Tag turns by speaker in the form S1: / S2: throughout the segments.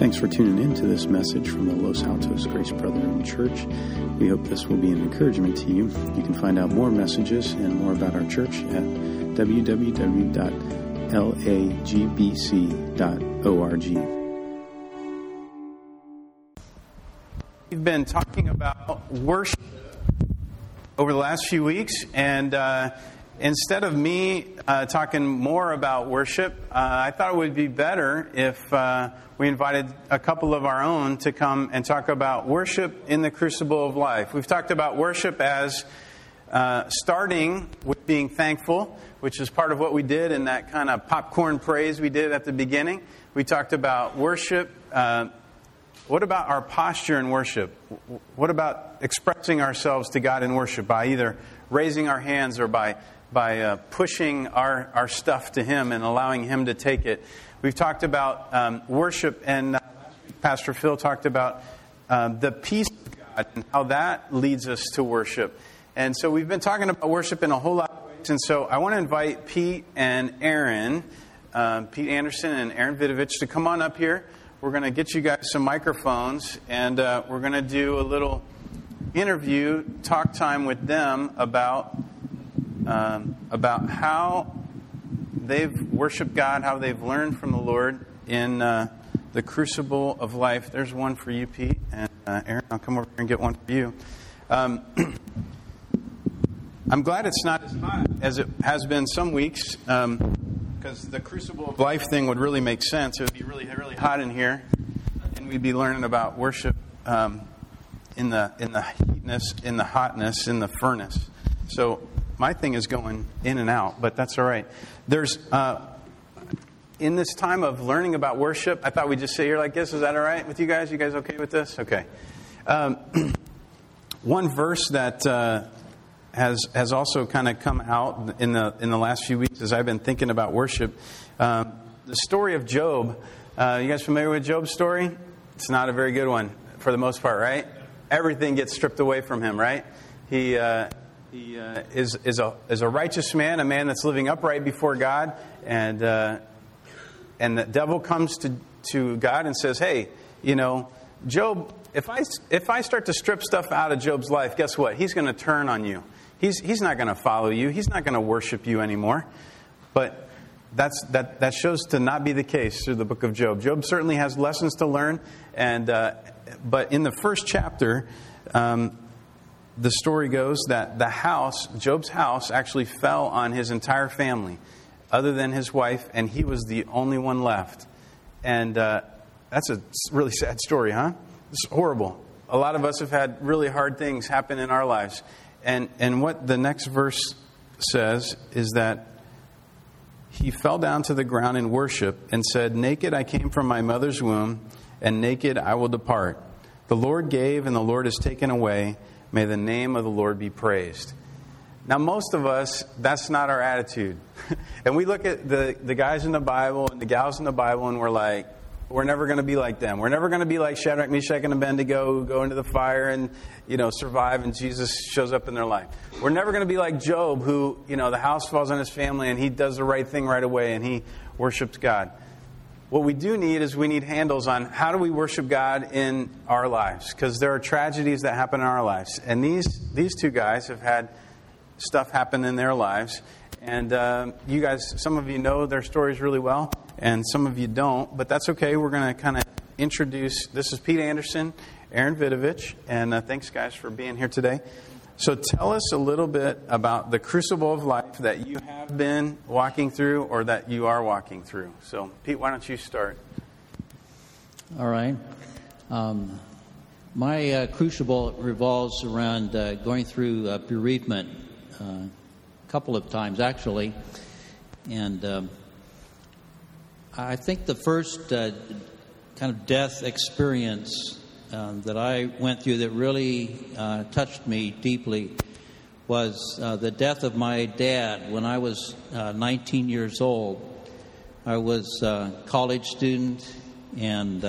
S1: Thanks for tuning in to this message from the Los Altos Grace Brethren Church. We hope this will be an encouragement to you. You can find out more messages and more about our church at www.lagbc.org.
S2: We've been talking about worship over the last few weeks, and instead of me talking more about worship, I thought it would be better if we invited a couple of our own to come and talk about worship in the crucible of life. We've talked about worship as starting with being thankful, which is part of what we did in that kind of popcorn praise we did at the beginning. We talked about worship. What about our posture in worship? What about expressing ourselves to God in worship by either raising our hands or by pushing our stuff to Him and allowing Him to take it? We've talked about worship, and Pastor Phil talked about the peace of God and how that leads us to worship. And so we've been talking about worship in a whole lot of ways. And so I want to invite Pete and Aaron, Pete Anderson and Aaron Vidovich, to come on up here. We're going to get you guys some microphones, and we're going to do a little interview, talk time with them about how they've worshiped God, how they've learned from the Lord in the crucible of life. There's one for you, Pete, and Aaron, I'll come over here and get one for you. I'm glad it's not as hot as it has been some weeks, because the crucible of life thing would really make sense. It would be really, really hot in here, and we'd be learning about worship in the heatness, in the hotness, in the furnace. So my thing is going in and out, but that's all right. There's in this time of learning about worship, I thought we'd just sit here like this. Is that all right with you guys? You guys okay with this? Okay. One verse that has also kind of come out in the last few weeks as I've been thinking about worship. The story of Job. You guys familiar with Job's story? It's not a very good one for the most part, right? Everything gets stripped away from him, right? He is a righteous man, a man that's living upright before God, and the devil comes to God and says, "Hey, Job, if I start to strip stuff out of Job's life, guess what? He's going to turn on you. He's not going to follow you. He's not going to worship you anymore." But that shows to not be the case through the book of Job. Job certainly has lessons to learn, but in the first chapter, the story goes that Job's house, actually fell on his entire family, other than his wife, and he was the only one left. And that's a really sad story, huh? It's horrible. A lot of us have had really hard things happen in our lives. And what the next verse says is that he fell down to the ground in worship and said, "Naked I came from my mother's womb, and naked I will depart. The Lord gave, and the Lord has taken away. May the name of the Lord be praised." Now, most of us, that's not our attitude. And we look at the guys in the Bible and the gals in the Bible, and we're like, we're never going to be like them. We're never going to be like Shadrach, Meshach, and Abednego, who go into the fire and, survive, and Jesus shows up in their life. We're never going to be like Job, who, the house falls on his family, and he does the right thing right away, and he worships God. What we do need is we need handles on how do we worship God in our lives, because there are tragedies that happen in our lives. And these two guys have had stuff happen in their lives. And you guys, some of you know their stories really well, and some of you don't. But that's okay. We're going to kind of introduce. This is Pete Anderson, Aaron Vidovich, and thanks, guys, for being here today. So tell us a little bit about the crucible of life that you have been walking through or that you are walking through. So, Pete, why don't you start?
S3: All right. My crucible revolves around going through bereavement a couple of times, actually. And I think the first kind of death experience that I went through that really touched me deeply was the death of my dad when I was 19 years old. I was a college student, and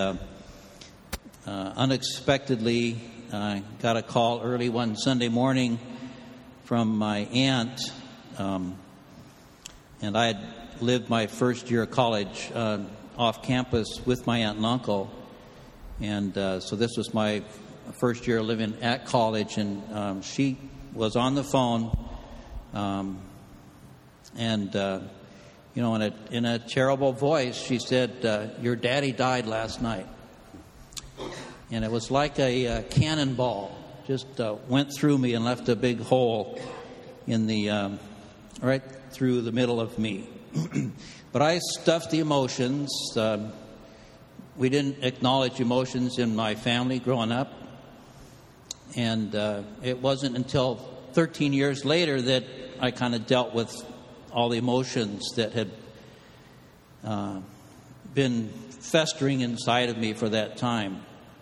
S3: unexpectedly I got a call early one Sunday morning from my aunt, and I had lived my first year of college off campus with my aunt and uncle. And so this was my first year living at college, and she was on the phone, and in a terrible voice, she said, "Your daddy died last night." And it was like a cannonball, just went through me and left a big hole in the right through the middle of me. But I stuffed the emotions. We didn't acknowledge emotions in my family growing up. And it wasn't until 13 years later that I kind of dealt with all the emotions that had been festering inside of me for that time.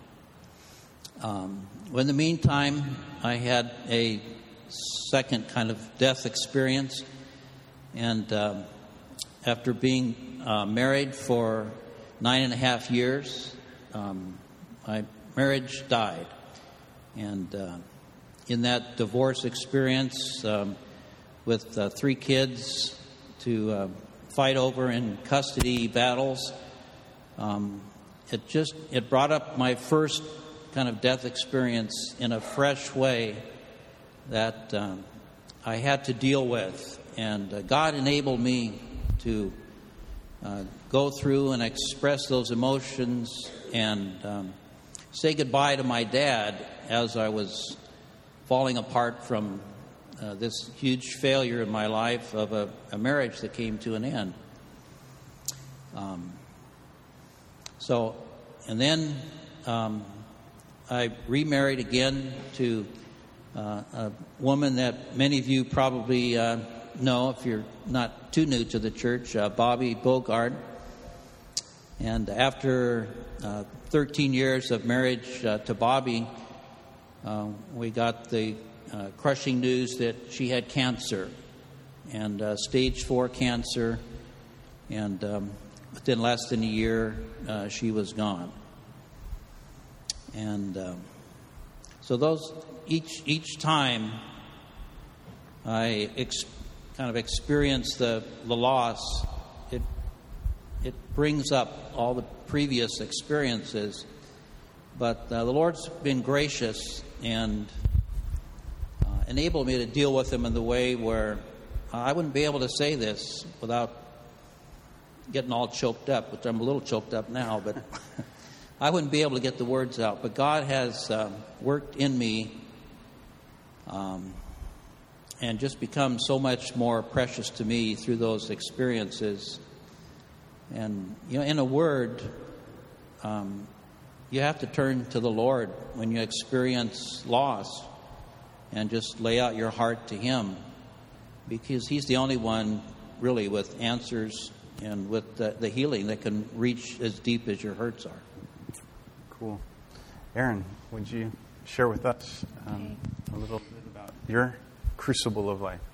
S3: In the meantime, I had a second kind of death experience. And after being married for 9.5 years, my marriage died. And in that divorce experience, with 3 kids to fight over in custody battles, it brought up my first kind of death experience in a fresh way that I had to deal with. And God enabled me to go through and express those emotions and say goodbye to my dad as I was falling apart from this huge failure in my life of a marriage that came to an end. And then I remarried again to a woman that many of you probably know if you're not too new to the church, Bobby Bogard. And after 13 years of marriage to Bobby, we got the crushing news that she had cancer, and stage 4 cancer, and within less than a year, she was gone. And so those each time I kind of experience the loss, it brings up all the previous experiences. But the Lord's been gracious and enabled me to deal with them in the way where I wouldn't be able to say this without getting all choked up, which I'm a little choked up now, but I wouldn't be able to get the words out. But God has worked in me and just become so much more precious to me through those experiences. And, in a word, you have to turn to the Lord when you experience loss and just lay out your heart to Him, because He's the only one really with answers and with the healing that can reach as deep as your hurts are.
S2: Cool. Aaron, would you share with us a little bit about your crucible of life?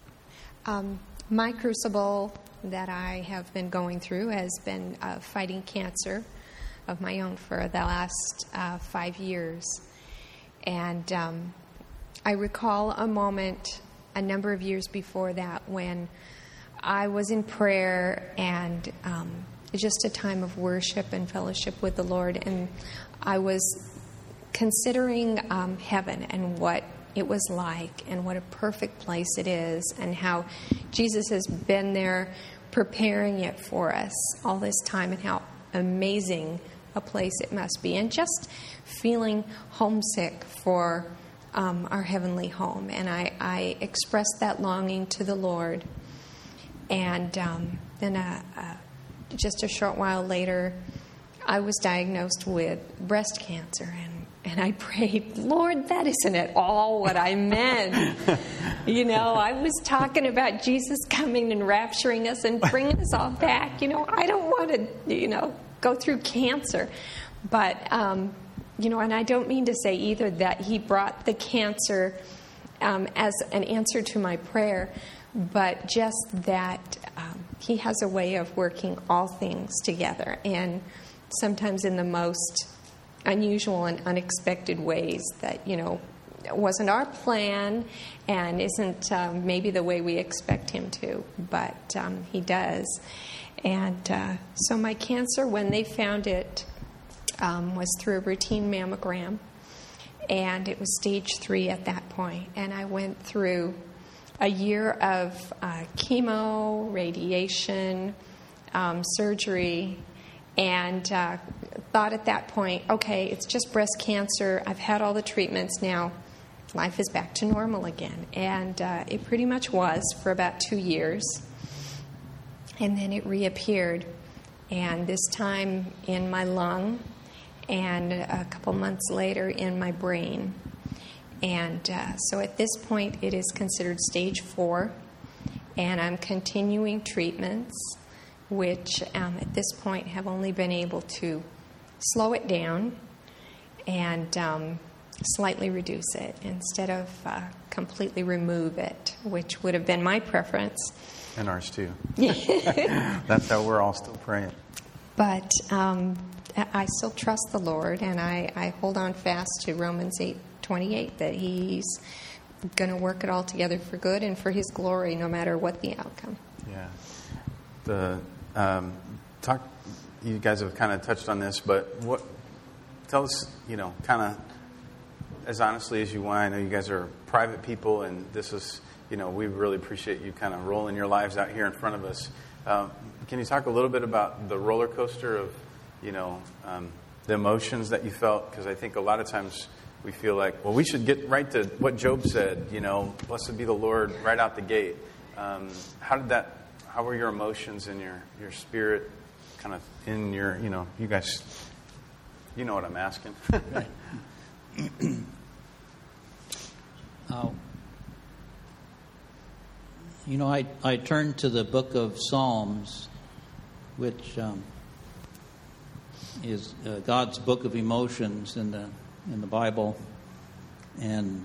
S4: My crucible that I have been going through has been fighting cancer of my own for the last 5 years. And I recall a moment a number of years before that when I was in prayer and just a time of worship and fellowship with the Lord. And I was considering heaven and what it was like and what a perfect place it is and how Jesus has been there preparing it for us all this time and how amazing a place it must be. And just feeling homesick for our heavenly home. And I expressed that longing to the Lord. And then just a short while later, I was diagnosed with breast cancer. And I prayed, Lord, that isn't at all what I meant. I was talking about Jesus coming and rapturing us and bringing us all back. I don't want to, go through cancer. But, and I don't mean to say either that He brought the cancer as an answer to my prayer, but just that He has a way of working all things together, and sometimes in the most unusual and unexpected ways that, wasn't our plan and isn't maybe the way we expect Him to, but He does. And so my cancer, when they found it was through a routine mammogram, and it was stage 3 at that point. And I went through a year of chemo, radiation, surgery, and thought at that point, okay, it's just breast cancer. I've had all the treatments now. Life is back to normal again. And it pretty much was for about 2 years. And then it reappeared. And this time in my lung, and a couple months later in my brain. And so at this point, it is considered stage 4. And I'm continuing treatments, which at this point have only been able to slow it down and slightly reduce it instead of completely remove it, which would have been my preference.
S2: And ours too. That's how we're all still praying.
S4: But I still trust the Lord, and I hold on fast to Romans 8:28, that He's going to work it all together for good and for His glory, no matter what the outcome.
S2: Yeah. You guys have kind of touched on this, but tell us, kind of as honestly as you want. I know you guys are private people, and this is, we really appreciate you kind of rolling your lives out here in front of us. Can you talk a little bit about the roller coaster of, the emotions that you felt? Because I think a lot of times we feel like, well, we should get right to what Job said, blessed be the Lord right out the gate. How were your emotions and your spirit kind of in your, you guys, you know what I'm asking.
S3: I turned to the book of Psalms, which is God's book of emotions in the Bible, and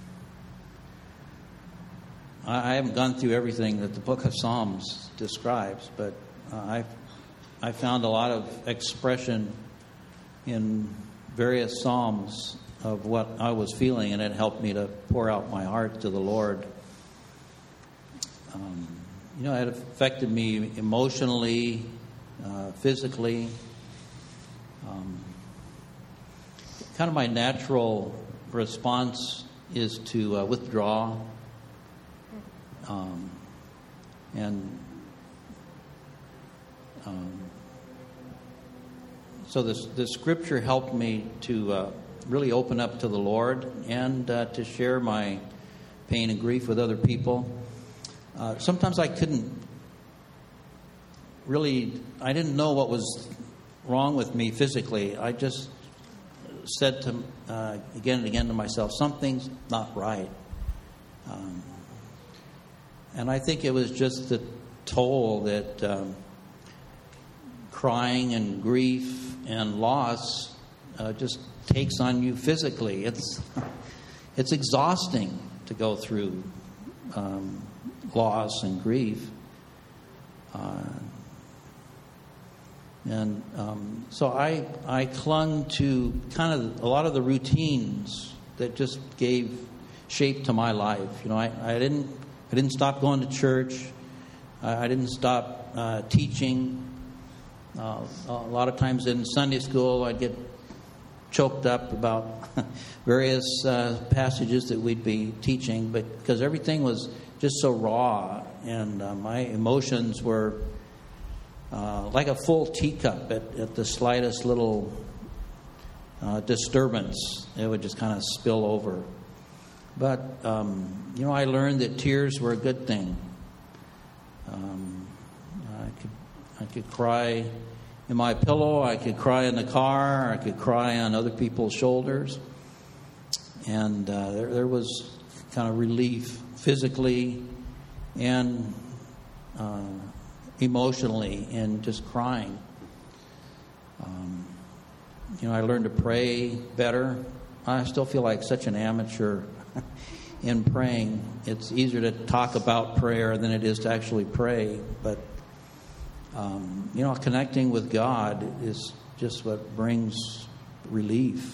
S3: I haven't gone through everything that the book of Psalms describes, but I found a lot of expression in various psalms of what I was feeling, and it helped me to pour out my heart to the Lord. It affected me emotionally, physically. Kind of my natural response is to withdraw. So the scripture helped me to really open up to the Lord and to share my pain and grief with other people. Sometimes I didn't know what was wrong with me physically. I just said to again and again to myself, something's not right. And I think it was just the toll that crying and grief and loss just takes on you physically. It's exhausting to go through loss and grief. So I clung to kind of a lot of the routines that just gave shape to my life. I didn't stop going to church. I didn't stop teaching. A lot of times in Sunday school, I'd get choked up about various passages that we'd be teaching, but because everything was just so raw, and my emotions were like a full teacup. At the slightest little disturbance, it would just kind of spill over. But I learned that tears were a good thing. I could cry in my pillow, I could cry in the car, I could cry on other people's shoulders, and there was kind of relief physically and emotionally in just crying. I learned to pray better. I still feel like such an amateur in praying. It's easier to talk about prayer than it is to actually pray, but connecting with God is just what brings relief.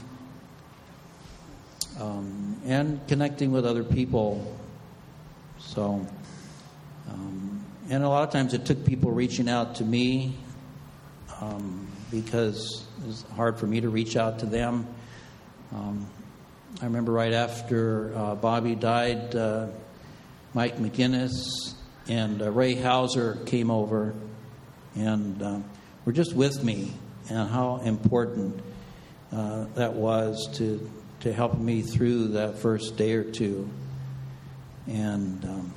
S3: And connecting with other people. So, and a lot of times it took people reaching out to me because was hard for me to reach out to them. I remember right after Bobby died, Mike McGinnis and Ray Hauser came over and were just with me, and how important that was to help me through that first day or two. And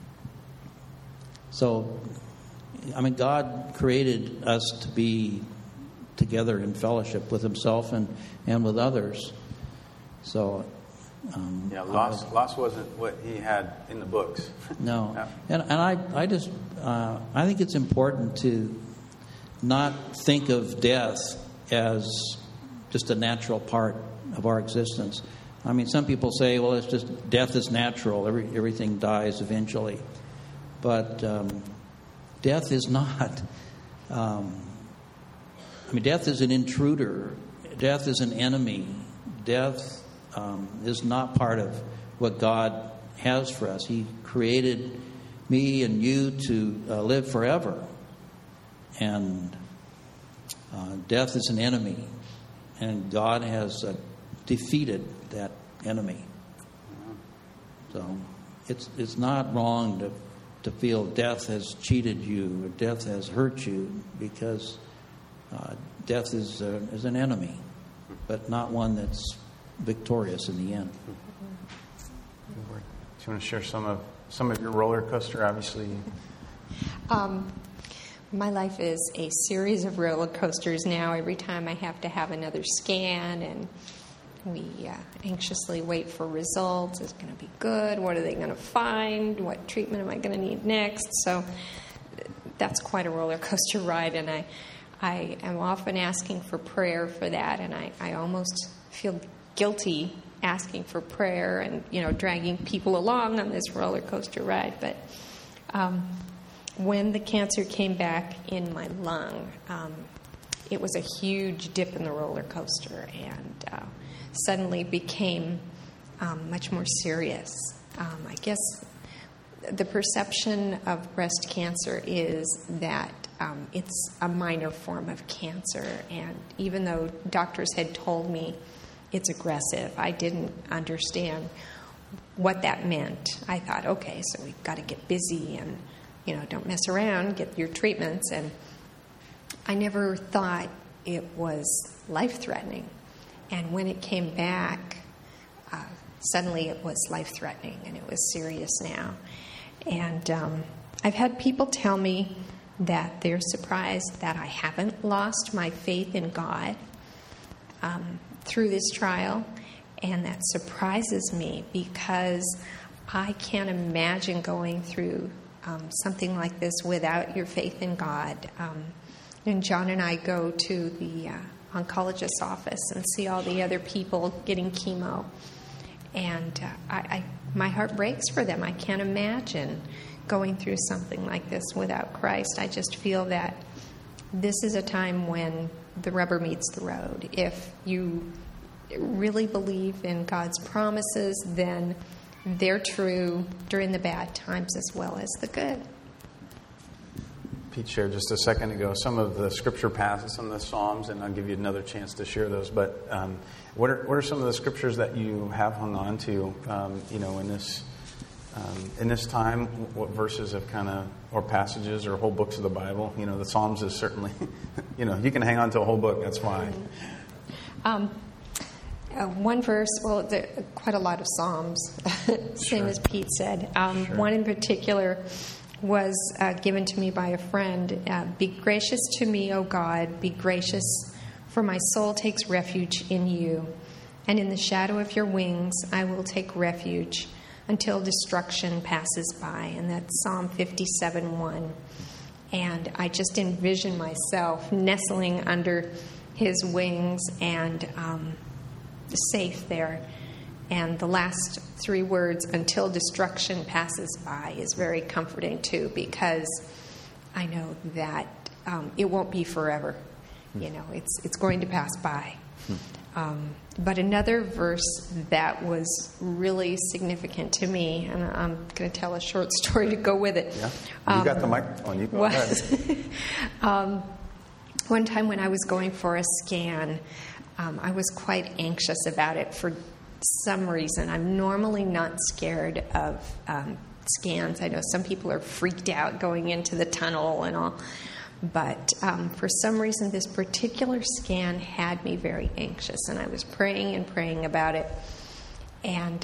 S3: so, I mean, God created us to be together in fellowship with Himself and with others. So,
S2: loss wasn't what He had in the books.
S3: No,
S2: Yeah.
S3: and I just I think it's important to not think of death as just a natural part of our existence. I mean, some people say, well, it's just death is natural. Everything dies eventually. But death is not. I mean, death is an intruder. Death is an enemy. Death is not part of what God has for us. He created me and you to live forever. And death is an enemy. And God has defeated that enemy. So it's not wrong to feel death has cheated you or death has hurt you, because death is an enemy, but not one that's victorious in the end.
S2: Do you want to share some of your roller coaster? Obviously.
S4: My life is a series of roller coasters now. Every time I have to have another scan, and we anxiously wait for results. Is it going to be good? What are they going to find? What treatment am I going to need next? So that's quite a roller coaster ride, and I am often asking for prayer for that, and I almost feel guilty asking for prayer and, dragging people along on this roller coaster ride. But when the cancer came back in my lung, it was a huge dip in the roller coaster, and suddenly became much more serious. I guess the perception of breast cancer is that it's a minor form of cancer, and even though doctors had told me it's aggressive, I didn't understand what that meant. I thought, okay, so we've got to get busy and don't mess around, get your treatments. And I never thought it was life-threatening. And when it came back, suddenly it was life-threatening, and it was serious now. And I've had people tell me that they're surprised that I haven't lost my faith in God through this trial. And that surprises me, because I can't imagine going through something like this without your faith in God. And John and I go to the oncologist's office and see all the other people getting chemo. And my heart breaks for them. I can't imagine going through something like this without Christ. I just feel that this is a time when the rubber meets the road. If you really believe in God's promises, then they're true during the bad times as well as the good.
S2: Pete shared just a second ago some of the scripture passages, some of the Psalms, and I'll give you another chance to share those. But what are some of the scriptures that you have hung on to, in this time? What verses have or passages or whole books of the Bible? The Psalms is certainly, you can hang on to a whole book. That's fine.
S4: One verse, there are quite a lot of Psalms, same as Pete said.
S2: Sure.
S4: One in particular was given to me by a friend. Be gracious to me, O God, be gracious, for my soul takes refuge in you. And in the shadow of your wings I will take refuge until destruction passes by. And that's Psalm 57:1. And I just envision myself nestling under his wings and safe there. And the last three words, until destruction passes by, is very comforting too, because I know that it won't be forever. It's going to pass by. But another verse that was really significant to me, and I'm going to tell a short story to go with it.
S2: Yeah, you got the microphone. You go ahead.
S4: one time when I was going for a scan, I was quite anxious about it for some reason. I'm normally not scared of scans. I know some people are freaked out going into the tunnel and all. But for some reason, this particular scan had me very anxious. And I was praying and praying about it. And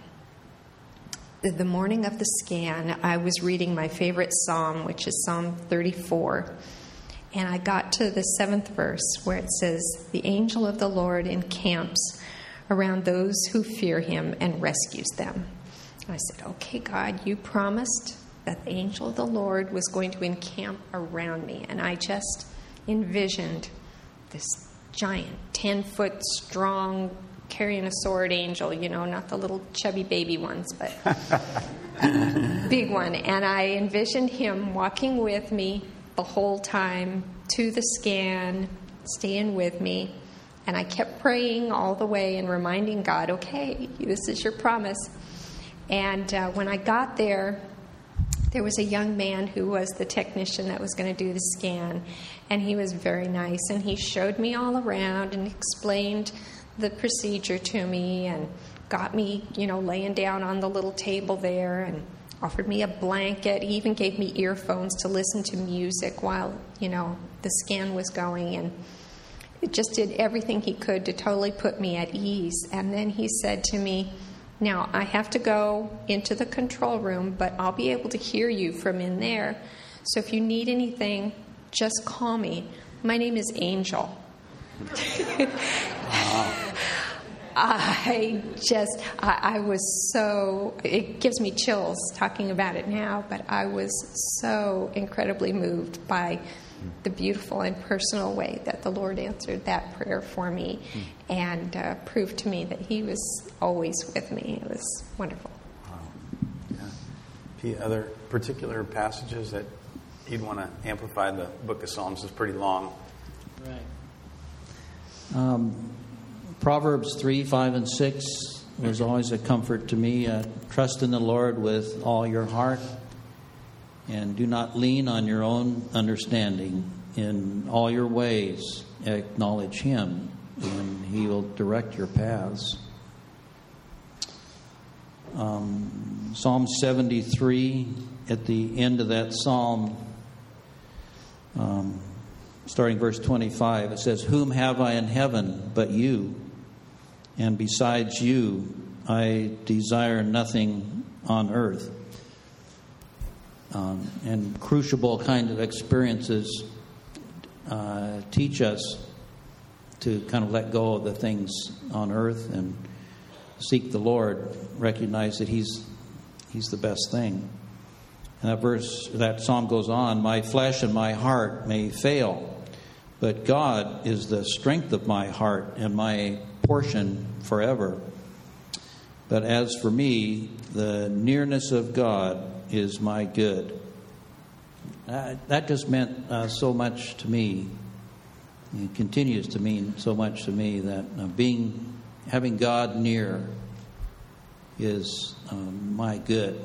S4: the morning of the scan, I was reading my favorite psalm, which is Psalm 34. And I got to the 7th verse where it says, "The angel of the Lord encamps around those who fear him and rescues them." And I said, "Okay, God, you promised that the angel of the Lord was going to encamp around me." And I just envisioned this giant, 10-foot strong, carrying a sword angel, not the little chubby baby ones, but big one. And I envisioned him walking with me the whole time to the scan, staying with me. And I kept praying all the way and reminding God, okay, this is your promise. And when I got there was a young man who was the technician that was going to do the scan. And he was very nice. And he showed me all around and explained the procedure to me and got me, laying down on the little table there and offered me a blanket. He even gave me earphones to listen to music while, the scan was going. And it just did everything he could to totally put me at ease. And then he said to me, "Now, I have to go into the control room, but I'll be able to hear you from in there. So if you need anything, just call me. My name is Angel." I was so, it gives me chills talking about it now, but I was so incredibly moved by the beautiful and personal way that the Lord answered that prayer for me and proved to me that he was always with me. It was wonderful.
S2: Wow. Yeah. Pete, other particular passages that you'd want to amplify? The book of Psalms is pretty long.
S3: Right. Proverbs 3, 5, and 6 was always a comfort to me. Trust in the Lord with all your heart, and do not lean on your own understanding. In all your ways, acknowledge him, and he will direct your paths. Psalm 73, at the end of that psalm, starting verse 25, it says, "Whom have I in heaven but you? And besides you, I desire nothing on earth." And crucible kind of experiences teach us to kind of let go of the things on earth and seek the Lord, recognize that He's the best thing. And that psalm goes on, "My flesh and my heart may fail, but God is the strength of my heart and my portion forever. But as for me, the nearness of God is my good." That just meant so much to me. It continues to mean so much to me that having God near is my good.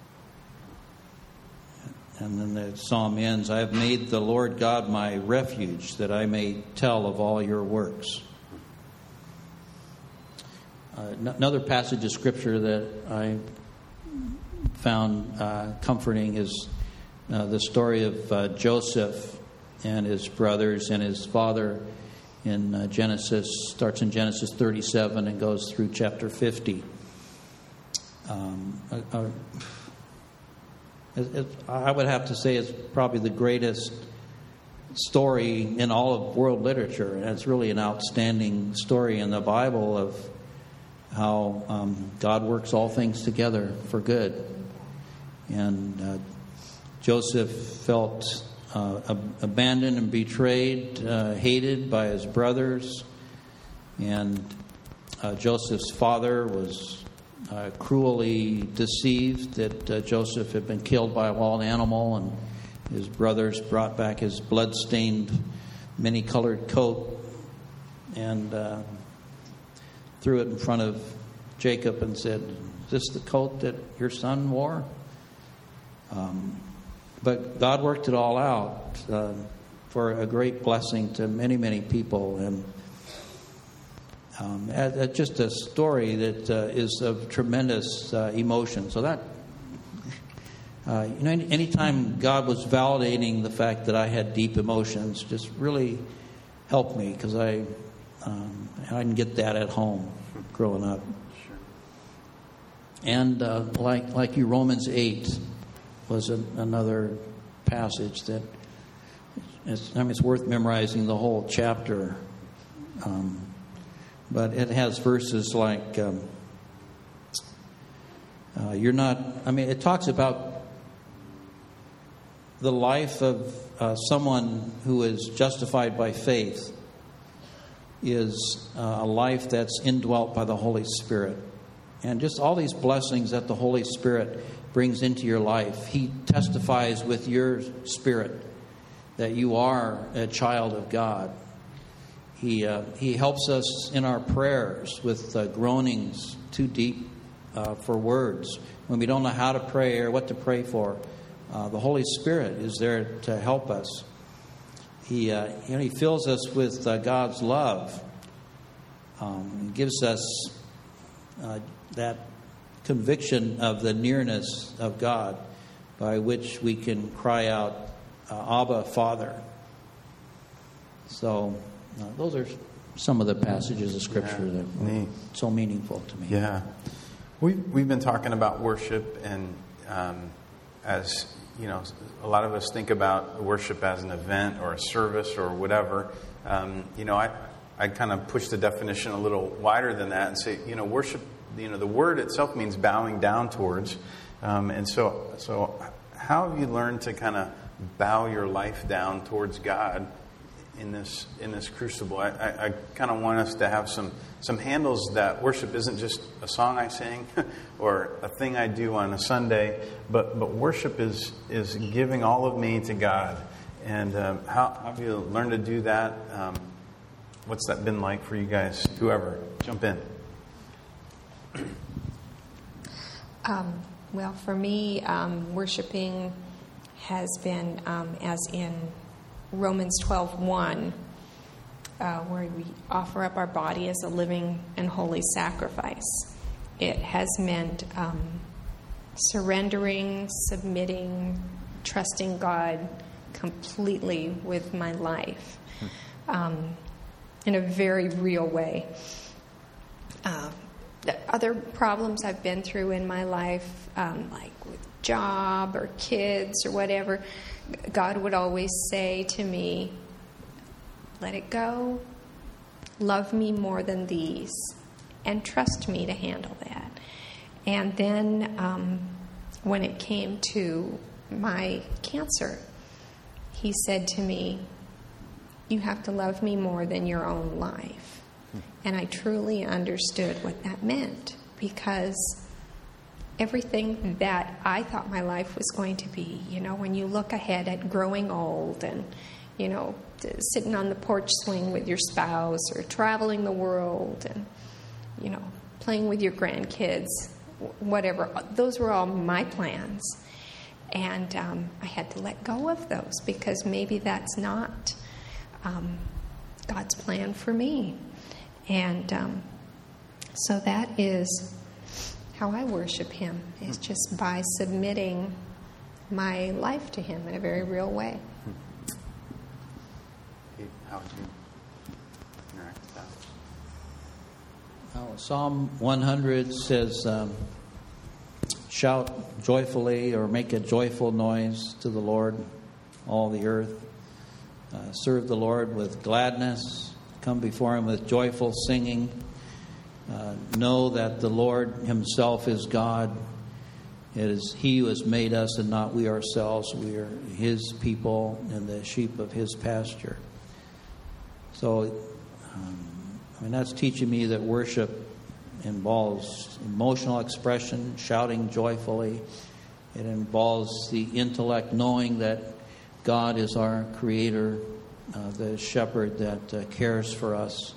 S3: And then the psalm ends, "I have made the Lord God my refuge, that I may tell of all your works." Another passage of Scripture that I found comforting is the story of Joseph and his brothers and his father in Genesis. Starts in Genesis 37 and goes through chapter 50. I would have to say it's probably the greatest story in all of world literature. And it's really an outstanding story in the Bible of how God works all things together for good. And Joseph felt abandoned and betrayed, hated by his brothers. And Joseph's father was cruelly deceived that Joseph had been killed by a wild animal, and his brothers brought back his blood-stained, many-colored coat and threw it in front of Jacob and said, "Is this the coat that your son wore?" But God worked it all out. for a great blessing to many, many people. And just a story that is of tremendous emotion. So that, anytime God was validating the fact that I had deep emotions, just really helped me, because I didn't get that at home growing up. And like you, Romans 8 was another passage that it's worth memorizing the whole chapter. But it has verses like it talks about the life of someone who is justified by faith is a life that's indwelt by the Holy Spirit. And just all these blessings that the Holy Spirit brings into your life. He testifies with your spirit that you are a child of God. He helps us in our prayers with groanings too deep for words. When we don't know how to pray or what to pray for, the Holy Spirit is there to help us. He fills us with God's love. Gives us that conviction of the nearness of God, by which we can cry out, Abba, Father. So those are some of the passages of Scripture that were so meaningful to me.
S2: Yeah. We've been talking about worship, and as you know, a lot of us think about worship as an event or a service or whatever. I kind of push the definition a little wider than that and say, worship, the word itself means bowing down towards. And so how have you learned to kind of bow your life down towards God in this crucible? I kind of want us to have some handles that worship isn't just a song I sing or a thing I do on a Sunday, but worship is giving all of me to God. And how have you learned to do that? What's that been like for you guys? Whoever, jump in.
S4: Well, for me, worshiping has been, as in Romans 12:1, where we offer up our body as a living and holy sacrifice. It has meant surrendering, submitting, trusting God completely with my life in a very real way. The other problems I've been through in my life, like with job or kids or whatever, God would always say to me, let it go, love me more than these, and trust me to handle that. And then when it came to my cancer, he said to me, you have to love me more than your own life. And I truly understood what that meant, because everything that I thought my life was going to be, when you look ahead at growing old and, sitting on the porch swing with your spouse or traveling the world and, playing with your grandkids, whatever, those were all my plans. And I had to let go of those, because maybe that's not God's plan for me. And so that is how I worship Him, is just by submitting my life to Him in a very real way.
S2: How would you interact with that?
S3: Psalm 100 says, shout joyfully, or make a joyful noise to the Lord, all the earth. Serve the Lord with gladness. Come before Him with joyful singing. Know that the Lord Himself is God. It is He who has made us and not we ourselves. We are His people and the sheep of His pasture. So, that's teaching me that worship involves emotional expression, shouting joyfully. It involves the intellect knowing that God is our Creator, the shepherd that cares for us.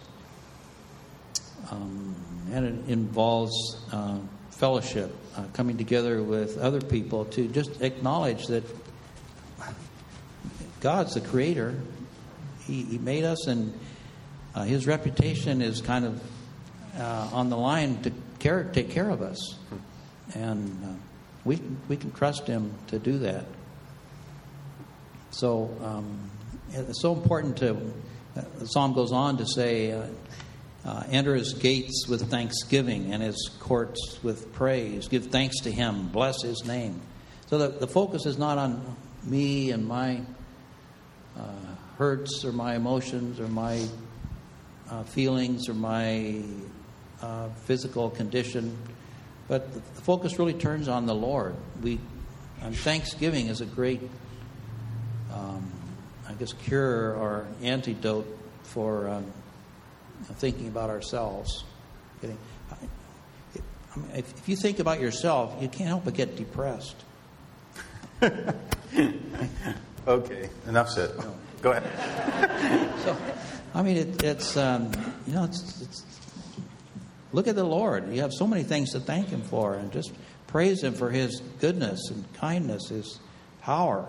S3: And it involves fellowship, coming together with other people to just acknowledge that God's the Creator He made us, and His reputation is kind of on the line to take care of us, and we can trust Him to do that. So it's so important to. The psalm goes on to say, "Enter His gates with thanksgiving and His courts with praise. Give thanks to Him. Bless His name." So the focus is not on me and my hurts or my emotions or my feelings or my physical condition, but the focus really turns on the Lord. Thanksgiving is a great, cure or antidote for thinking about ourselves. If you think about yourself, you can't help but get depressed.
S2: Okay, enough said. Go ahead.
S3: So, it's look at the Lord. You have so many things to thank Him for, and just praise Him for His goodness and kindness, His power.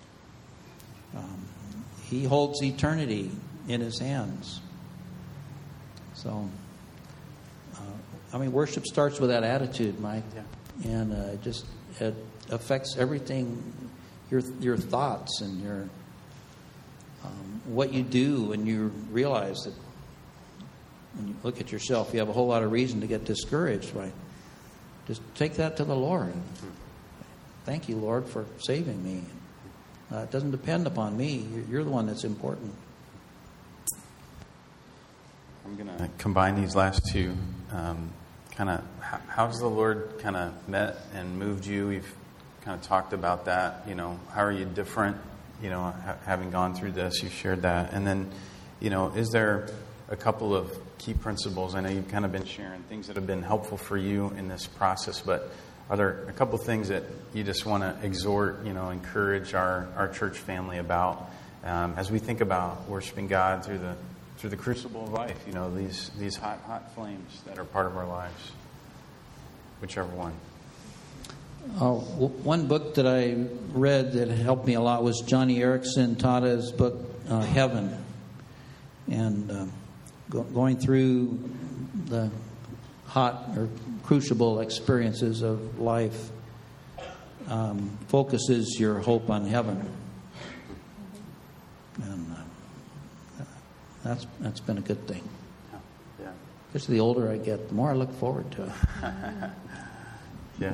S3: He holds eternity in His hands. So, worship starts with that attitude, Mike, and it affects everything. Your thoughts and your what you do when you realize that when you look at yourself, you have a whole lot of reason to get discouraged. Right? Just take that to the Lord. Thank you, Lord, for saving me. It doesn't depend upon me. You're the one that's important.
S2: I'm going to combine these last two. How's the Lord kind of met and moved you? We've kind of talked about that. How are you different? Having gone through this, you shared that. And then, is there a couple of key principles? I know you've kind of been sharing things that have been helpful for you in this process, but are there a couple of things that you just want to exhort, encourage our church family about as we think about worshiping God through the crucible of life? These hot flames that are part of our lives. Whichever one.
S3: One book that I read that helped me a lot was Johnny Erickson Tada's book, Heaven. And going through the hot or crucible experiences of life focuses your hope on heaven. And that's been a good thing.
S2: Yeah.
S3: Especially the older I get, the more I look forward to it.
S2: Yeah.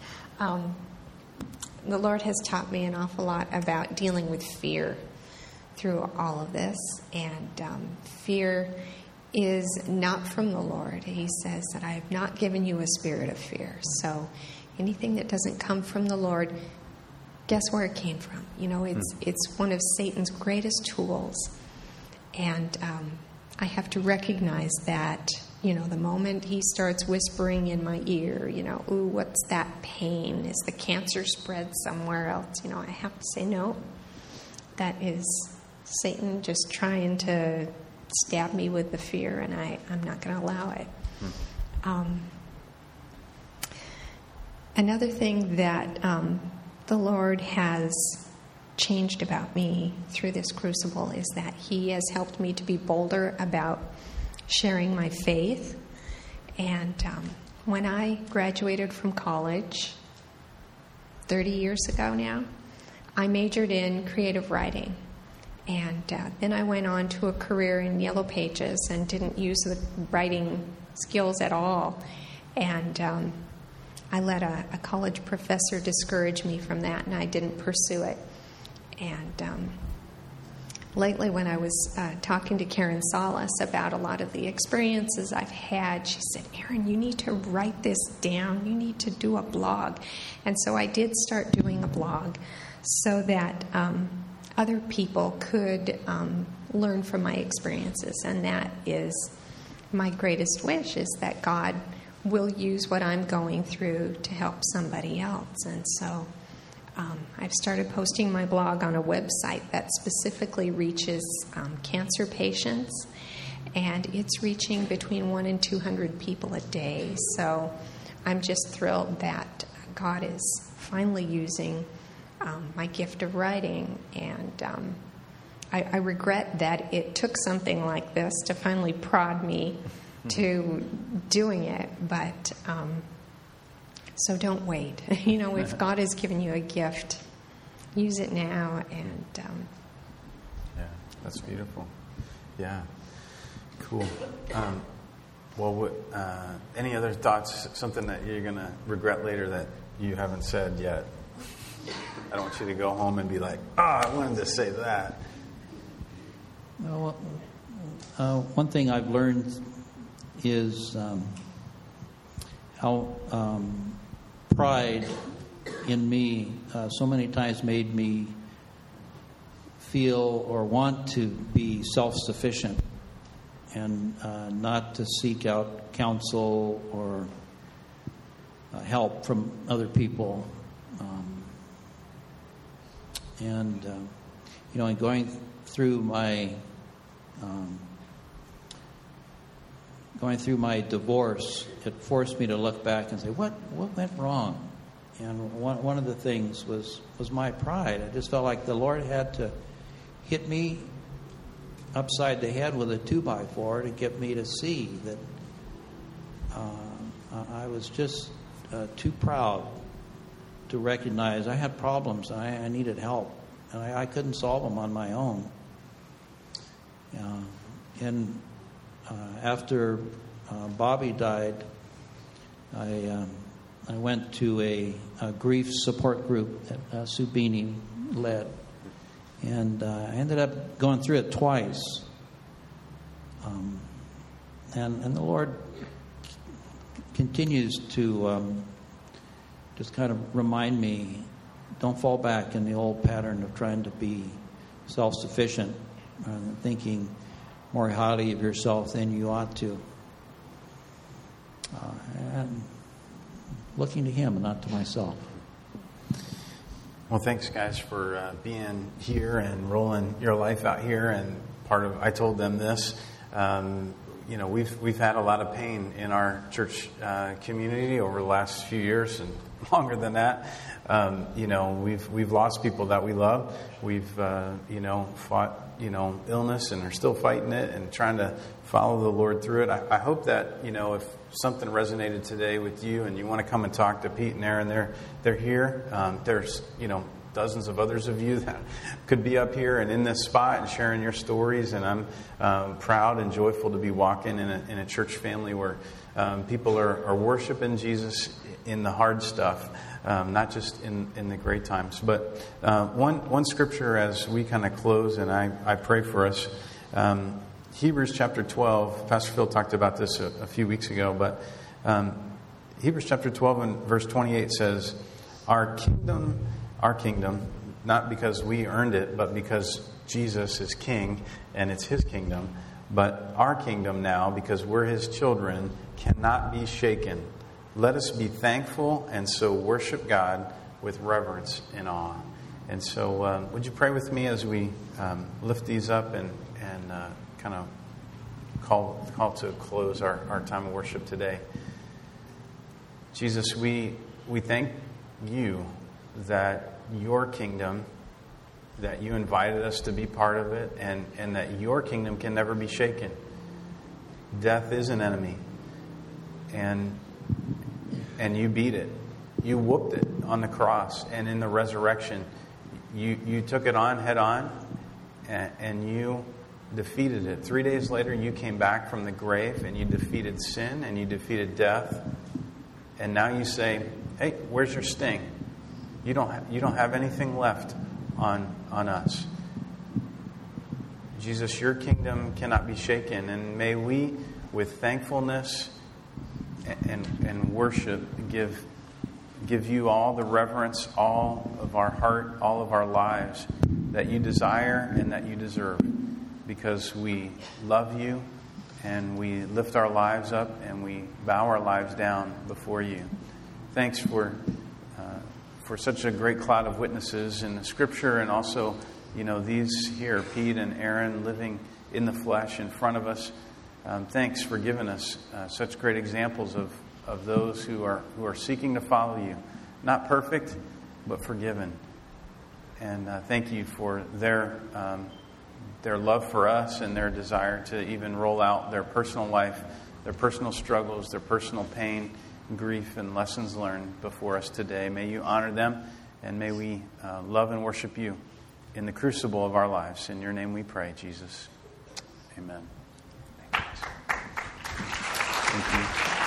S4: The Lord has taught me an awful lot about dealing with fear through all of this. And fear is not from the Lord. He says that I have not given you a spirit of fear. So anything that doesn't come from the Lord, guess where it came from? It's one of Satan's greatest tools. And I have to recognize that, the moment he starts whispering in my ear, ooh, what's that pain? Is the cancer spread somewhere else? I have to say, no, that is Satan just trying to stab me with the fear, and I'm not going to allow it. Another thing that the Lord has changed about me through this crucible is that He has helped me to be bolder about sharing my faith. And when I graduated from college 30 years ago now, I majored in creative writing. And then I went on to a career in Yellow Pages and didn't use the writing skills at all. And I let a college professor discourage me from that, and I didn't pursue it. And lately, when I was talking to Karen Salas about a lot of the experiences I've had, she said, Erin, you need to write this down. You need to do a blog. And so I did start doing a blog so that other people could learn from my experiences. And that is my greatest wish, is that God will use what I'm going through to help somebody else. And so I've started posting my blog on a website that specifically reaches cancer patients, and it's reaching between 100 and 200 people a day. So I'm just thrilled that God is finally using my gift of writing and I regret that it took something like this to finally prod me to doing it. But so don't wait. If God has given you a gift, use it now. And
S2: yeah, that's beautiful. Yeah, cool. Well, any other thoughts? Something that you're going to regret later that you haven't said yet? I don't want you to go home and be like, I wanted to say that.
S3: Well, one thing I've learned is how pride in me so many times made me feel or want to be self-sufficient and not to seek out counsel or help from other people. And in going through my divorce, it forced me to look back and say, what went wrong? And one of the things was my pride. I just felt like the Lord had to hit me upside the head with a 2x4 to get me to see that I was just too proud to recognize I had problems. I needed help, and I couldn't solve them on my own. And after Bobby died, I went to a grief support group that Sue Beanie led, and I ended up going through it twice. And the Lord continues to just kind of remind me, don't fall back in the old pattern of trying to be self-sufficient and thinking more highly of yourself than you ought to. And looking to Him and not to myself.
S2: Well, thanks, guys, for being here and rolling your life out here. And I told them this. We've had a lot of pain in our church community over the last few years and longer than that. We've lost people that we love. We've fought illness and are still fighting it and trying to follow the Lord through it. I hope that if something resonated today with you and you want to come and talk to Pete and Aaron, they're here. There's dozens of others of you that could be up here and in this spot and sharing your stories. And I'm proud and joyful to be walking in a church family where people are worshiping Jesus in the hard stuff, not just in the great times. But one scripture as we kind of close, and I pray for us. Hebrews chapter 12, Pastor Phil talked about this a few weeks ago, but Hebrews chapter 12 and verse 28 says, Our kingdom, not because we earned it, but because Jesus is king and it's His kingdom, but our kingdom now, because we're His children, cannot be shaken. Let us be thankful and so worship God with reverence and awe. And so would you pray with me as we lift these up and kind of call to close our time of worship today. Jesus, we thank you that your kingdom, that you invited us to be part of it, and that your kingdom can never be shaken. Death is an enemy, and you beat it. You whooped it on the cross, and in the resurrection, you took it on head on, and you defeated it. 3 days later, you came back from the grave, and you defeated sin, and you defeated death. And now you say, hey, where's your sting? You don't have anything left on us. Jesus, your kingdom cannot be shaken. And may we, with thankfulness and worship, give you all the reverence, all of our heart, all of our lives that you desire and that you deserve. Because we love you and we lift our lives up and we bow our lives down before you. Thanks for such a great cloud of witnesses in the Scripture, and also, these here, Pete and Aaron, living in the flesh in front of us. Thanks for giving us such great examples of those who are seeking to follow you, not perfect, but forgiven. And thank you for their their love for us and their desire to even roll out their personal life, their personal struggles, their personal pain, grief, and lessons learned before us today. May you honor them, and may we love and worship you in the crucible of our lives. In your name we pray, Jesus. Amen. Thank you.